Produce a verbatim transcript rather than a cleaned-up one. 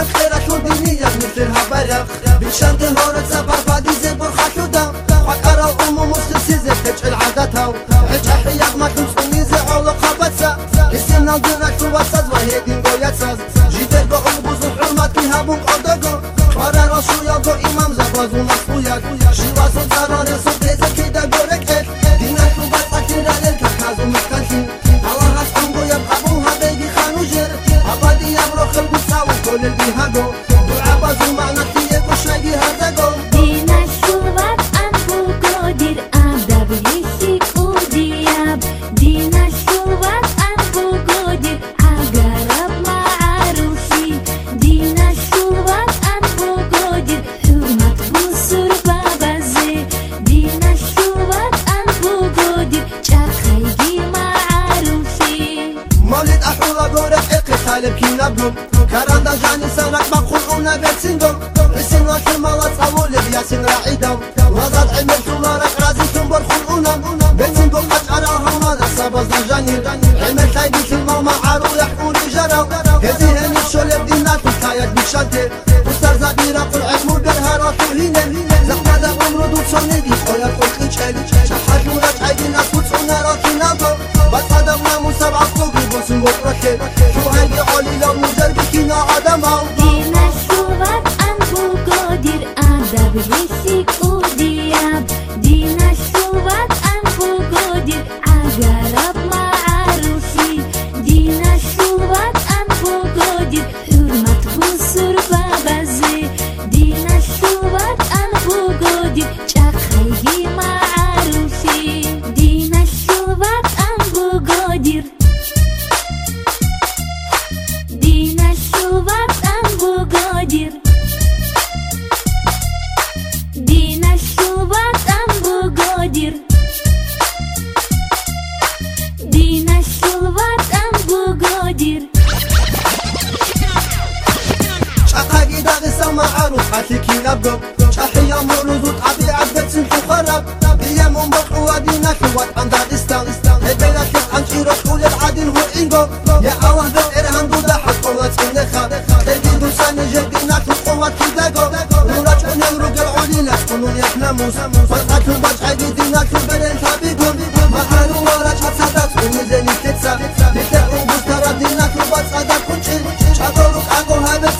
خيرك ودينية مثلها بلغ بشان تهورت سفر فادي زي برخة ودم وقرا أمو مسلم سيزي تجعل عادتها عجح حياق ما تمسوني زي عولو خبتسا السنة ودينك توسز وهي دين قويتسز جيتك بقوم بوزو حرمات كيها بوك أدقو قرا رسول يالقو إمام زبازو مصفوياك شواسو زراري صوتي زكي دا قولك إيه دينك توبات أكيرا للكاكازو مكانتين الله هسكنقو يبقبوها بيدي خانو جير أبادي يبرو خلقو ساوي كل البيهاقو وعبازو معنا كيك وشاقي هردقو دين الشوبات أنبو قدر أدب يسيك ودياب دين الشوبات أنبو قدر عقرب مع عروسي دين الشوبات أنبو قدر حرمة بصر بابزي دين الشوبات أنبو قدر شاخيجي مع عروسي مولد أحولا قورك إقي طالب كينا بلوم كاراندا جاني سنك مقخوعونا بيتسنقو اسم لكن مالات أولي بياسين راعيدو وزاد عمل تولارك رازي تنبر خلقونا بيتسنقو قجعراها ماذا سابزنا جاني عمل تايدي تلمو معارو يحقوني جراو هزي هني الشولي بدينات وكايات بيشانتي وستر زابيرا قل عزمو برهاراتو هيني زقنا دا عمرو دوت صنيدي خويا قلت إيشالي شحات لولاج عيدي ناس وتصعونا راكي ناقو بطادونا مسابعة فوقي بوسن بطركي شو هيدي عولي لو مجربي كينا عدماو دين الشوبات أنبو قدر أدب يسيك ودياب دين الشوبات أنبو قدر عقرب مع عروسي دين الشوبات أنبو قدر حرمة بصر بابزي دين الشوبات أنبو قدر شاخيجي مع عروسي دين الشوبات أنبو قدر دين الشوبات أنبو قدر دين الشوبات أنبو قدر دين الشوبات أنبو قدر شقاقي داغي سما عروس حاتيكي نبقو شاحيا مولود وطعبي عبد سنتو خرب هي منبق وادينا كوات عن داغستان هدينا كيف عن شيروش كل العادين هو إنجو يا الله دو إرهان دو دا حق قوات كنخا خيدي دو ساني جدينا كل قوات كدقو وراج عنين رقل عولي لا تكونون يحنموس فرقاتهم باج عيدي دينا كل بلين تابيقون محارو وراج حسادات ونزيني كتسا لتقو بسترا دينا كل بات صدا كنشي شاقو رقعقو هذا